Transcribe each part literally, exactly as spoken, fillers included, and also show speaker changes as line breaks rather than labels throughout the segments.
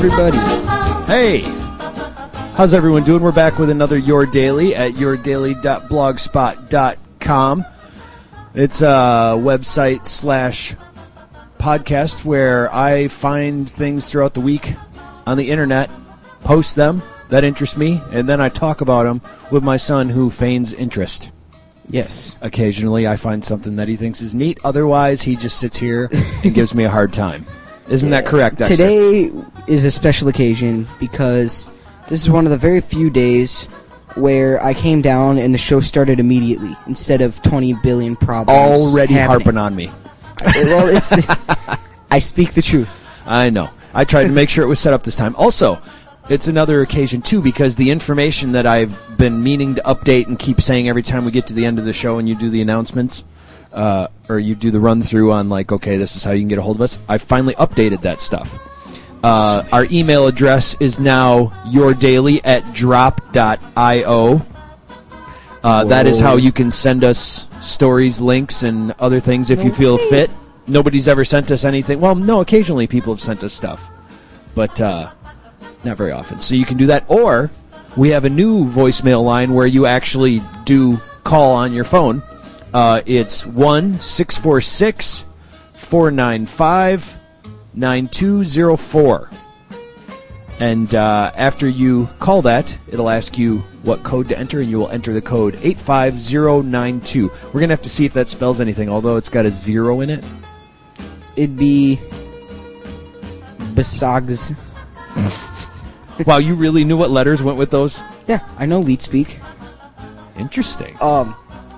everybody.
Hey, how's everyone doing? We're back with another Your Daily at your daily dot blogspot dot com. It's a website slash podcast where I find things throughout the week on the internet, post them that interest me, and then I talk about them with my son who feigns interest.
Yes.
Occasionally I find something that he thinks is neat. Otherwise, he just sits here and gives me a hard time. Isn't
yeah.
that correct, Dexter?
Today is a special occasion because this is one of the very few days where I came down and the show started immediately instead of twenty billion problems
Already
happening.
harping on me.
Well, it's I speak the truth.
I know. I tried to make sure it was set up this time. Also, it's another occasion, too, because the information that I've been meaning to update and keep saying every time we get to the end of the show and you do the announcements, uh, or you do the run-through on, like, okay, this is how you can get a hold of us, I finally updated that stuff. Uh, our email address is now yourdaily at drop dot io. Uh, that is how you can send us stories, links, and other things if you feel fit. Nobody's ever sent us anything. Well, no, occasionally people have sent us stuff. But, uh... not very often. So you can do that. Or we have a new voicemail line where you actually do call on your phone. Uh, it's one six four six, four nine five, nine two zero four. And uh, after you call that, it'll ask you what code to enter, and you will enter the code eight five zero nine two. We're going to have to see if that spells anything, although it's got a zero in it.
It'd be Besags.
Wow, you really knew what letters went with those?
Yeah, I know leet speak.
Interesting.
Um,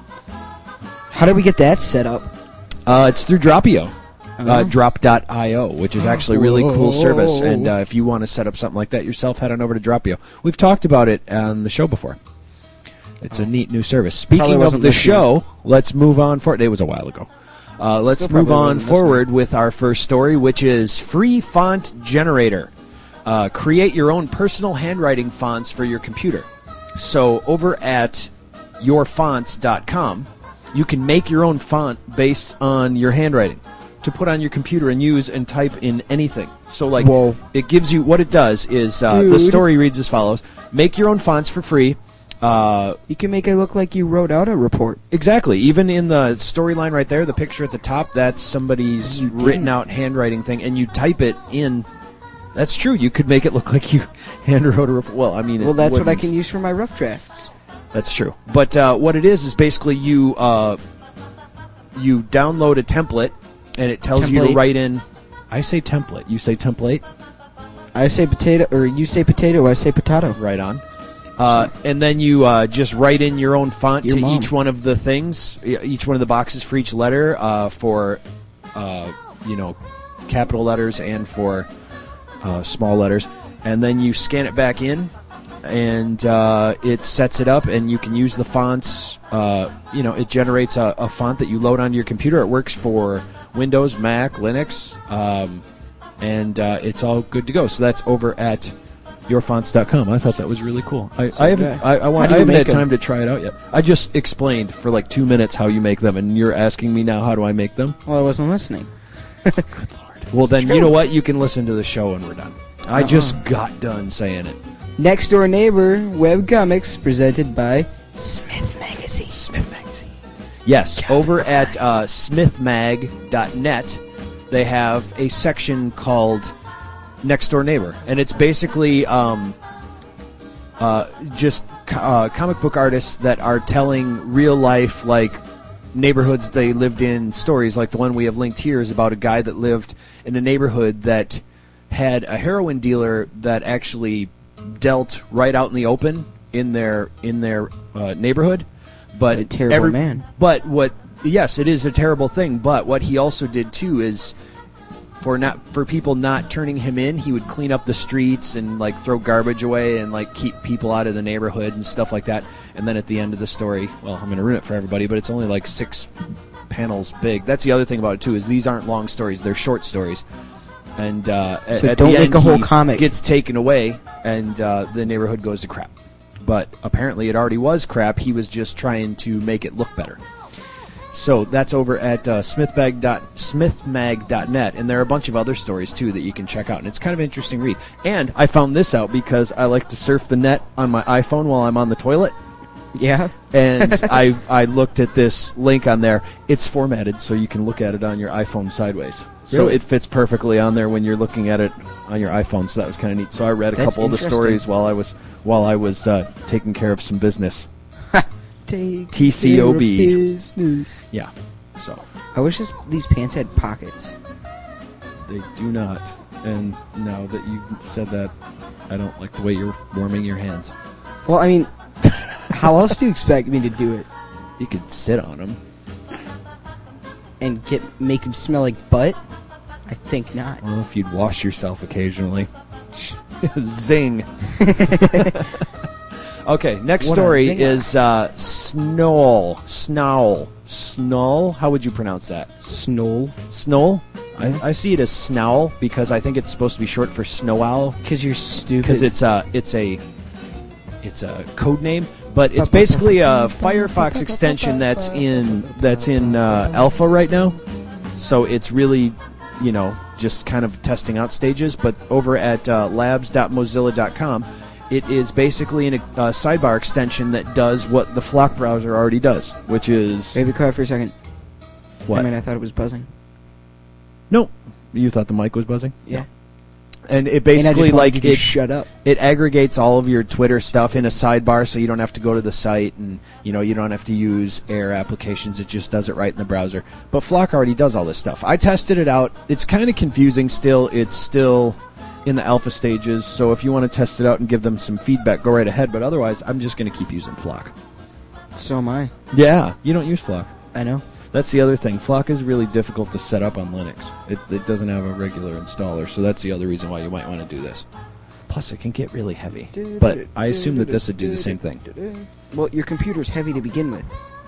how did we get that set up?
Uh, it's through Dropio,
Oh.
uh, drop dot io, which is actually a really cool service. And uh, if you want to set up something like that yourself, head on over to Dropio. We've talked about it on the show before. It's a neat new service. Speaking of
wasn't
the
listening.
show, let's move on forward. It was a while ago. Uh, let's
Still
move
probably
on
wasn't
forward with our first story, which is Free Font Generator. Uh, create your own personal handwriting fonts for your computer. So over at your fonts dot com, you can make your own font based on your handwriting to put on your computer and use and type in anything. So, like,
Whoa.
it gives you, what it does is, uh, the
Dude.
story reads as follows. Make your own fonts for free. Uh,
You can make it look like you wrote out a report.
exactly. Even in the storyline right there, the picture at the top, that's somebody's
You didn't.
written out handwriting thing, and you type it in. That's true. You could make it look like you handwrote a report. Well, I mean, it
Well, that's what I
wouldn't.
can use for my rough drafts.
That's true. But uh, what it is is basically you uh, you download a template, and it tells you to
Template.
write in. I say template. You say template.
I say potato, or you say potato, I say potato.
Right on. Uh, and then you uh, just write in your own font
Your
to
mom.
each one of the things, e- each one of the boxes for each letter, uh, for uh, you know, capital letters and for uh, small letters, and then you scan it back in, and uh, it sets it up, and you can use the fonts. Uh, you know, it generates a, a font that you load onto your computer. It works for Windows, Mac, Linux, um, and uh, it's all good to go. So that's over at your fonts dot com. I thought that was really cool. I,
So
I haven't,
did
I, I, want,
How do
I
you
haven't had
make 'em?
time to try it out yet. I just explained for like two minutes how you make them, and you're asking me now how do I make them?
Well, I wasn't listening.
Good Lord. Well, then
true.
you know what? You can listen to the show when we're done. I
Uh-uh.
just got done saying it.
Next Door Neighbor webcomics presented by Smith Magazine.
Smith Magazine. Yes, over at uh, smith mag dot net, they have a section called Next Door Neighbor, and it's basically um, uh, just co- uh, comic book artists that are telling real life, like, neighborhoods they lived in stories. Like the one we have linked here is about a guy that lived in a neighborhood that had a heroin dealer that actually dealt right out in the open in their in their uh, neighborhood. But
What a terrible man.
But what? Yes, it is a terrible thing. But what he also did too is for not for people not turning him in, he would clean up the streets and like throw garbage away and like keep people out of the neighborhood and stuff like that. And then at the end of the story, well, I'm going to ruin it for everybody, but it's only like six panels big. That's the other thing about it too, is these aren't long stories; they're short stories. And uh,
So
at, at
don't
the
make
end,
a whole
he
comic.
gets taken away, and uh, the neighborhood goes to crap. But apparently, it already was crap. He was just trying to make it look better. So that's over at uh, smithmag dot smithmag dot net, and there are a bunch of other stories too that you can check out, and it's kind of an interesting read. And I found this out because I like to surf the net on my iPhone while I'm on the toilet.
Yeah.
And I I looked at this link on there. It's formatted so you can look at it on your iPhone sideways. So
Really?
it fits perfectly on there when you're looking at it on your iPhone. So that was kind of neat. So I read a
That's
couple of the
interesting.
stories while I was while I was uh, taking care of some business.
Take
T C O B.
care of business.
Yeah. So
I wish this, these pants had pockets.
they do not. And now that you said that, I don't like the way you're warming your hands.
Well, I mean, how else do you expect me to do it?
You could sit on them.
And get make them smell like butt? I think not.
Well, if you'd wash yourself occasionally. Zing. Okay, next
What a
story
zinger.
is uh, Snowl. Snowl. Snowl? How would you pronounce that?
Snowl.
Snowl? I, I see it as Snowl because I think it's supposed to be short for snow owl.
Because you're stupid.
Because it's a, it's a, it's a code name, but it's basically a Firefox extension that's in that's in uh, alpha right now. So it's really, you know, just kind of testing out stages. But over at uh, labs dot mozilla dot com, it is basically an, a uh, sidebar extension that does what the Flock browser already does, which is
Maybe quiet for a second.
what?
I mean, I thought it was buzzing.
No, you thought the mic was buzzing?
Yeah.
And it
And I
basically
just wanted
like
you to
it
shut up.
it aggregates all of your Twitter stuff in a sidebar, so you don't have to go to the site, and you know you don't have to use Air applications. It just does it right in the browser. But Flock already does all this stuff. I tested it out. It's kind of confusing still. It's still in the alpha stages. So if you want to test it out and give them some feedback, go right ahead. But otherwise, I'm just going to keep using Flock.
So am I.
Yeah, you don't use Flock.
I know.
That's the other thing. Flock is really difficult to set up on Linux. It, it doesn't have a regular installer, so that's the other reason why you might want to do this. Plus, it can get really heavy. But I assume that this would do the same thing.
Well, your computer's heavy to begin with.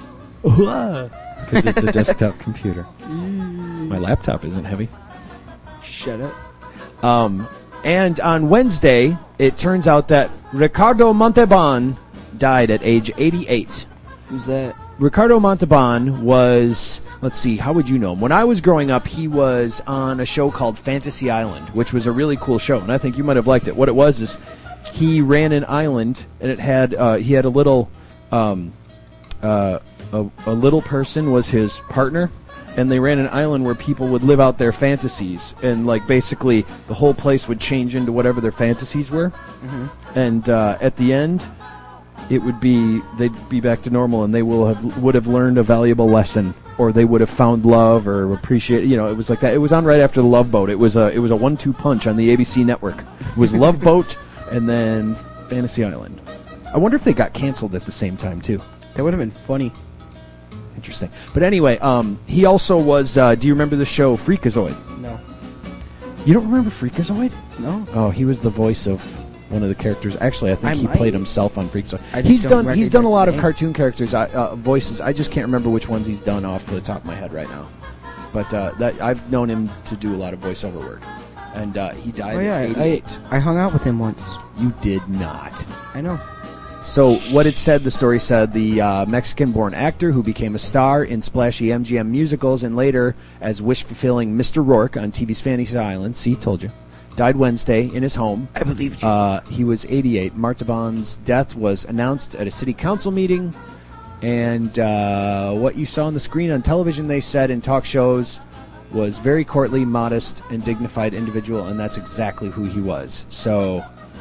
Because it's a desktop computer. My laptop isn't heavy.
Shut up.
Um, and on Wednesday, it turns out that Ricardo Montalban died at age eighty-eight.
Who's that?
Ricardo Montalban was, let's see, how would you know him? When I was growing up, he was on a show called Fantasy Island, which was a really cool show, and I think you might have liked it. What it was is he ran an island, and it had uh, he had a little um, uh, a, a little person was his partner, and they ran an island where people would live out their fantasies, and like basically the whole place would change into whatever their fantasies were,
Mm-hmm.
and uh, at the end, it would be they'd be back to normal, and they will have would have learned a valuable lesson, or they would have found love or appreciate. You know, it was like that. It was on right after the Love Boat. It was a it was a one two punch on the A B C network. It was Love Boat and then Fantasy Island. I wonder if they got canceled at the same time too.
That would have been funny.
Interesting. But anyway, um, he also was. Uh, do you remember the show Freakazoid?
No.
You don't remember Freakazoid?
No.
Oh, he was the voice of one of the characters. Actually, I think
I
he
might.
played himself on Freakazoid.
I just
He's
don't
done. He's done a
recognize
lot
the
of
name.
cartoon characters uh, uh, voices. I just can't remember which ones he's done off the top of my head right now. But uh, that I've known him to do a lot of voiceover work, and uh, he died
Oh yeah,
at
I,
eighty-eight.
I hung out with him once.
You did not.
I know.
So what it said, the story said, the uh, Mexican-born actor who became a star in splashy M G M musicals and later as wish-fulfilling Mister Rourke on T V's Fantasy Island, see, told you, died Wednesday in his home.
I believed you.
Uh, he was eighty-eight. Montalban's death was announced at a city council meeting, and uh, what you saw on the screen on television, they said, in talk shows, was very courtly, modest, and dignified individual, and that's exactly who he was. So,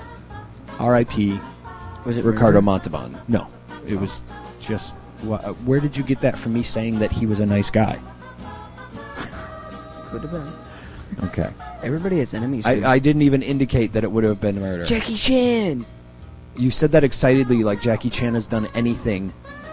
R I P
Was it
Ricardo
rumor?
Montalban. No, it was just. Wh- where did you get that from me saying that he was a nice guy?
Could have been.
Okay.
Everybody has enemies. dude.
I, I didn't even indicate that it would have been murder.
Jackie Chan.
You said that excitedly, like Jackie Chan has done anything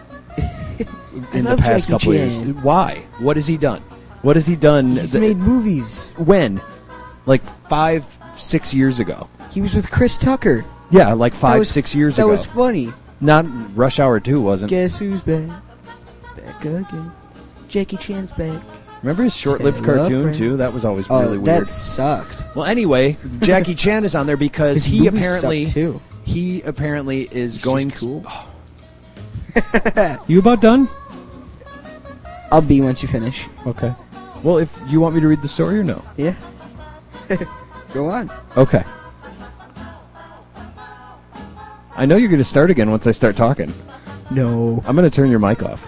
in the
love
past
Jackie
couple
Chan.
years. Why? What has he done? What has he done?
He's
that-
made movies.
when? Like five, six years ago.
He was with Chris Tucker.
Yeah, like
That
five,
was-
six years
that
ago.
was funny.
Not Rush Hour two, wasn't.
Guess who's back? Back again. Jackie Chan's back.
Remember his short-lived
Hello,
cartoon
friend.
too? That was always
Oh,
really
that
weird.
sucked.
Well, anyway, Jackie Chan is on there because
His
he
movies
apparently
suck, too.
he apparently is
She's
going
cool.
to. You about done?
I'll be once you finish.
Okay. Well, if you want me to read the story or no?
Yeah. Go on.
Okay. I know you're going to start again once I start talking.
No.
I'm going to turn your mic off.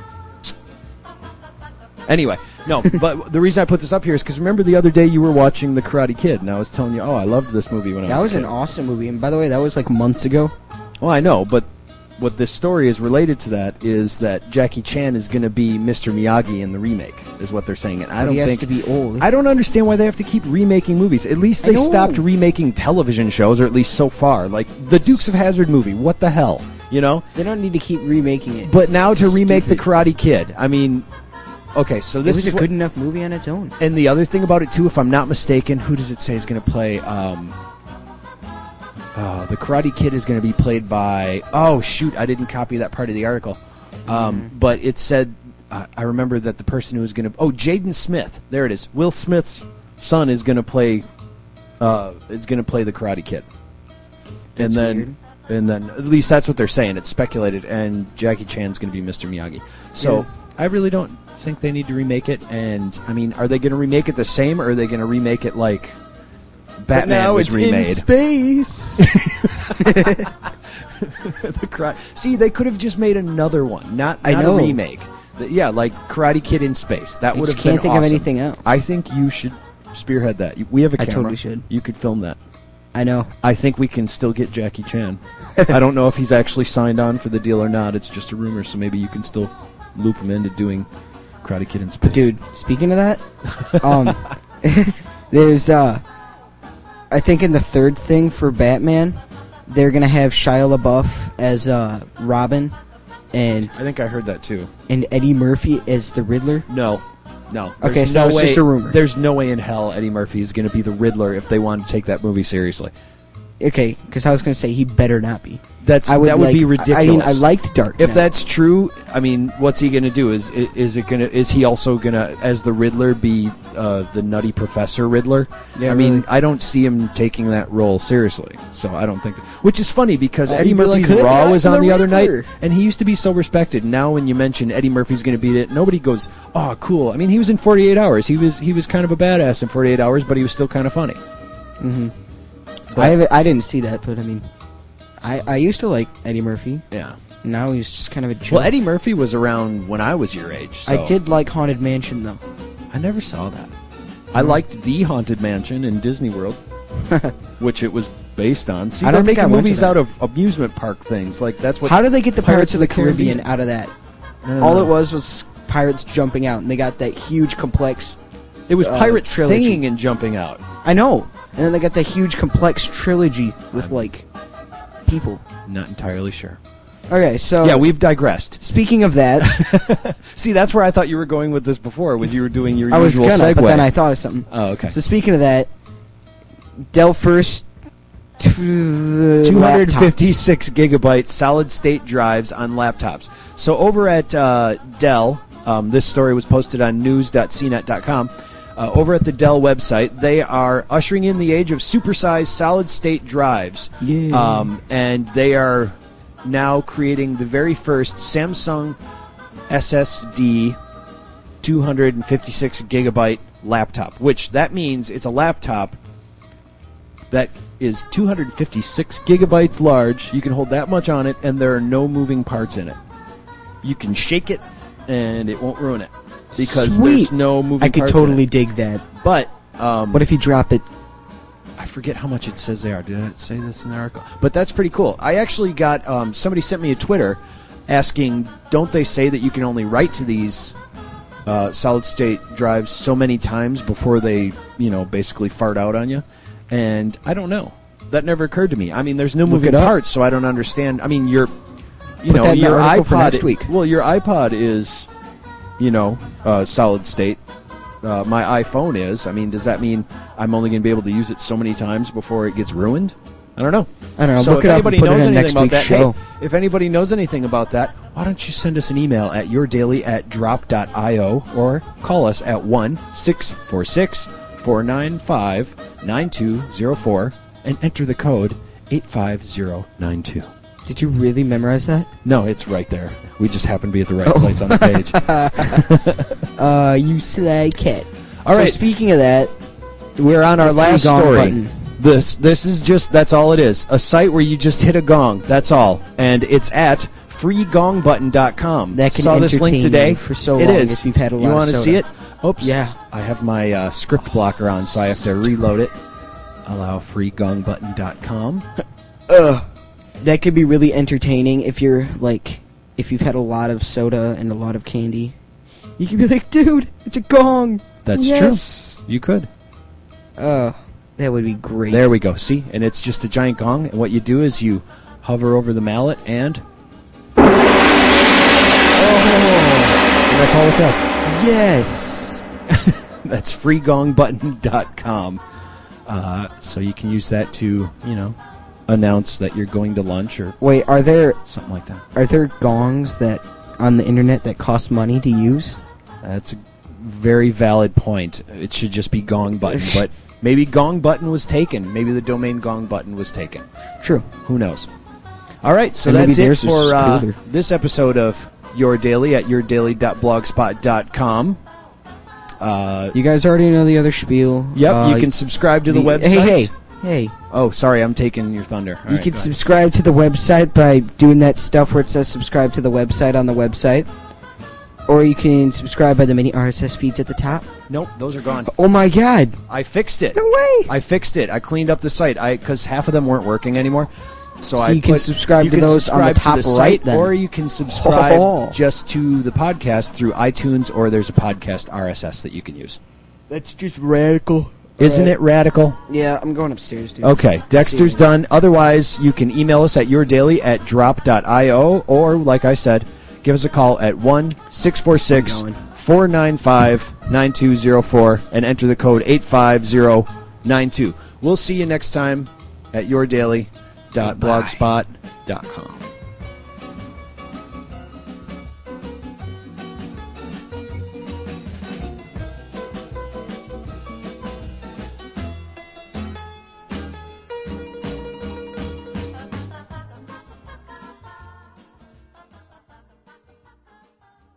Anyway, no, but the reason I put this up here is because remember the other day you were watching The Karate Kid, and I was telling you, oh, I loved this movie when I
That
was
was
a
an
kid.
awesome movie, and by the way, that was like months ago.
Well, I know, but what this story is related to that is that Jackie Chan is going to be Mister Miyagi in the remake, is what they're saying. And I
But
don't
he has
think
to be old.
I don't understand why they have to keep remaking movies. At least
I
they
know.
stopped remaking television shows, or at least so far. Like the Dukes of Hazzard movie, what the hell, you know?
They don't need to keep remaking it.
But now to
It's
remake The
stupid.
Karate Kid, I mean, okay, so
It
this
was
is
a
what-
good enough movie on its own.
And the other thing about it too, if I'm not mistaken, who does it say is going to play? Um, uh, the Karate Kid is going to be played by. Oh shoot, I didn't copy that part of the article. Um,
Mm.
But it said, uh, I remember that the person who was going to. Oh, Jaden Smith. There it is. Will Smith's son is going to play. Uh, is going to play the Karate Kid.
That's
and then,
weird.
and then at least that's what they're saying. It's speculated, and Jackie Chan's going to be Mister Miyagi. So
Yeah.
I really don't think they need to remake it. And I mean, are they going to remake it the same, or are they going to remake it like Batman
now
was
it's
remade?
in space.
The Kara- See, they could have just made another one, not,
I
not
know.
a remake. The- yeah, like Karate Kid in space. That
I
would
just
have
can't
been
think
awesome.
of anything else.
I think you should spearhead that. You- We have a
I
camera.
totally should.
You could film that.
I know.
I think we can still get Jackie Chan. I don't know if he's actually signed on for the deal or not. It's just a rumor, so maybe you can still loop him into doing Karate Kid in space.
Dude, speaking of that, um, there's, uh, I think in the third thing for Batman, they're gonna have Shia LaBeouf as, uh, Robin, and,
I think I heard that too.
and Eddie Murphy as the Riddler.
No. No.
Okay,
There's
so
no
it's
way,
just a rumor.
There's no way in hell Eddie Murphy is going to be the Riddler if they want to take that movie seriously.
Okay, because I was gonna say he better not be.
That's
I would
that would
like,
be ridiculous.
I mean, I liked Dark
If
Knight.
that's true, I mean, what's he going to do? Is i- is it going to? Is he also going to, as the Riddler, be uh, the Nutty Professor Riddler?
Yeah,
I mean,
really.
I don't see him taking that role seriously. So I don't think. That, which is funny because
Oh,
Eddie
he'd be like,
Murphy's
"Hey,
Raw
I'm
was on
the
the other night,
Riddler."
and he used to be so respected. Now, when you mention Eddie Murphy's going to beat it, nobody goes, "Oh, cool." I mean, he was in forty-eight hours. He was he was kind of a badass in forty-eight hours, but he was still kind of funny.
Mm-hmm.
But-
I haven't, I didn't see that, but I mean, I I used to like Eddie Murphy.
Yeah.
Now he's just kind of a joke.
Well, Eddie Murphy was around when I was your age. So.
I did like Haunted Mansion though.
I never saw that. I liked the Haunted Mansion in Disney World, which it was based on. See,
I
they're
don't think
making
I went to
movies
that.
out of amusement park things. Like that's what.
How did they get the
Pirates
Pirates, of the Caribbean, out of that?
I don't
All
know.
it was was pirates jumping out, and they got that huge complex.
It was
uh,
pirates
trilogy.
singing and jumping out.
I know, and then they got that huge complex trilogy with like people.
Not entirely sure.
Okay, so
yeah, we've digressed.
speaking of that,
See, that's where I thought you were going with this before, when you were doing your
I was
usual
gonna,
segue.
but then I thought of something.
oh, okay.
So speaking of that, Dell first t-
two hundred fifty-six
laptops.
gigabyte solid state drives on laptops. So over at uh, Dell, um, this story was posted on news dot c net dot com. Uh, over at the Dell website, they are ushering in the age of supersized solid state drives.
Yeah.
Um, and they are now creating the very first Samsung S S D two hundred fifty-six gigabyte laptop, which that means it's a laptop that is two hundred fifty-six gigabytes large. You can hold that much on it, and there are no moving parts in it. You can shake it, and it won't ruin it because
Sweet.
there's no moving
I could
parts
totally
in it.
dig that.
But um,
What if you drop it?
I forget how much it says they are. Did I say this in the article? But that's pretty cool. I actually got um, somebody sent me a Twitter asking, don't they say that you can only write to these uh, solid state drives so many times before they, you know, basically fart out on you? And I don't know. That never occurred to me. I mean, there's no
Look
moving
it up.
parts, so I don't understand. I mean, your, you
Put
know,
that in the
your
article for
iPod.
next week.
Well, your iPod is, you know, uh, solid state. Uh, my iPhone is. I mean, does that mean I'm only going to be able to use it so many times before it gets ruined? I don't know.
I don't know.
So
Look
if
it up and
anybody
put it
knows
in
anything
next
about
week's
that,
show.
hey, if anybody knows anything about that, why don't you send us an email at yourdaily at drop dot io or call us at one six four six four nine five nine two zero four and enter the code eight five zero nine two.
Did you really memorize that?
No, it's right there. We just happen to be at the right
Oh.
place on the page.
Uh, you sly cat.
All
so
right.
speaking of that,
We're on our
the free
last
gong
story.
button.
This this is just that's all it is. A site where you just hit a gong. That's all. And it's at free gong button dot com.
That can
Saw this link
entertain
today.
you for so
It
long
is.
if you've had a lot
You
of
want to
soda.
see it? Oops.
Yeah.
I have my uh, script blocker on, so I have to reload it. Allow free gong button dot com.
Ugh. That could be really entertaining if you're like, if you've had a lot of soda and a lot of candy. You could be like, dude, it's a gong.
That's
yes.
true. You could.
Oh, that would be great.
There we go. See? And it's just a giant gong. And what you do is you hover over the mallet and...
Oh,
and that's all it does.
yes.
That's free gong button dot com. Uh, so you can use that to, you know, announce that you're going to lunch or
Wait, are there
something like that.
are there gongs that on the internet that cost money to use?
That's a very valid point. It should just be gong button. But maybe gong button was taken. Maybe the domain gong button was taken.
True.
Who knows? All right, so
And maybe
that's it
theirs was
for
just
uh,
cooler.
this episode of Your Daily at your daily dot blogspot dot com. Uh,
You guys already know the other spiel.
yep,
Uh,
you can subscribe to the,
the-
website.
Hey, hey, hey.
Oh, sorry, I'm taking your thunder. All
You
right,
can
go ahead.
subscribe to the website by doing that stuff where it says subscribe to the website on the website. Or you can subscribe by the mini R S S feeds at the top.
Nope, those are gone.
Oh my god!
I fixed it.
No way!
I fixed it. I cleaned up the site. I because half of them weren't working anymore. So,
So
I
you can
put-
subscribe
you
to
can
those on the
subscribe to
top
the
right
site,
then.
or you can subscribe
Oh.
just to the podcast through iTunes, or there's a podcast R S S that you can use.
That's just radical.
Isn't it radical?
Yeah, I'm going upstairs, dude.
Okay, Dexter's done. Otherwise, you can email us at yourdaily at drop dot io, or, like I said, give us a call at one six four six, four nine five, nine two zero four and enter the code eight five zero nine two. We'll see you next time at yourdaily dot blogspot dot com.